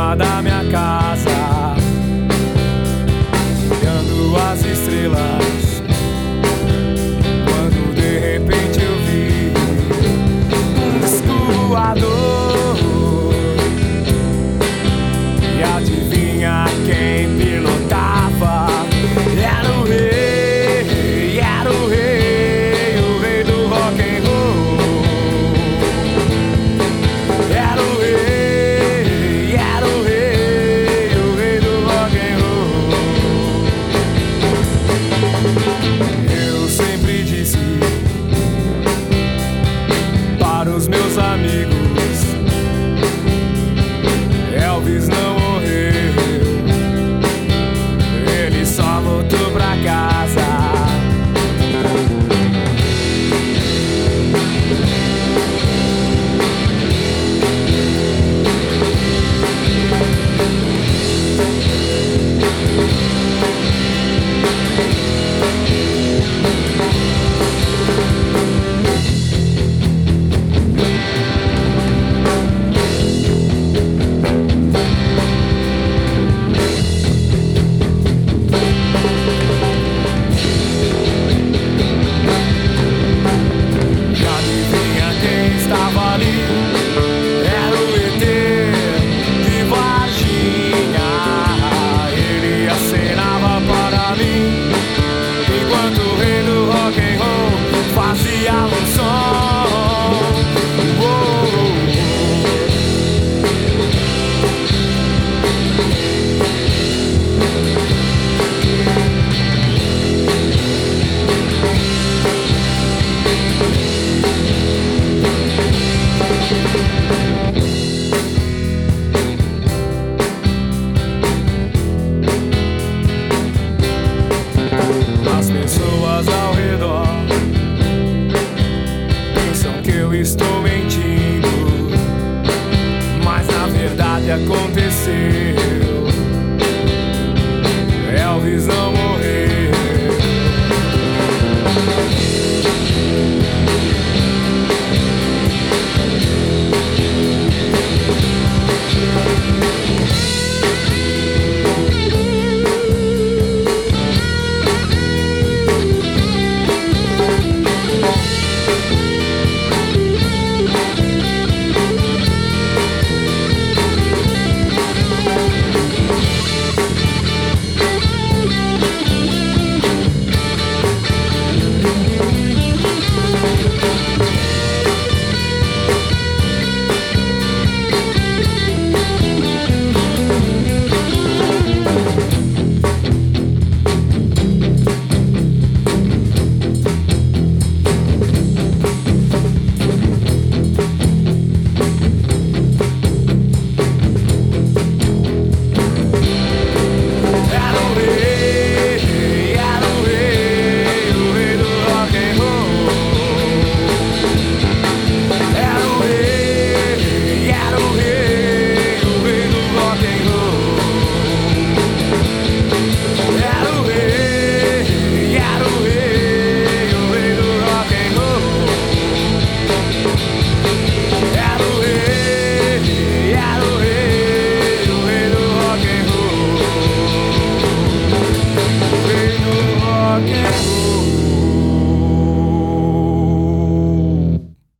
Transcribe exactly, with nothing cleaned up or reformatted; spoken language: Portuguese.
cama da minha casa, olhando as estrelas, quando de repente eu vi um escoador. E adivinha quem pilotava? Era o rei, era o rei, o rei do rock and roll. Era o rei, era o rei, o rei do rock and roll. Eu sempre disse para os meus amigos: Elvis não morreu, ele só voltou pra casa. As pessoas ao redor pensam que eu estou mentindo, mas na verdade aconteceu. Elvis não morreu. Rock and roll.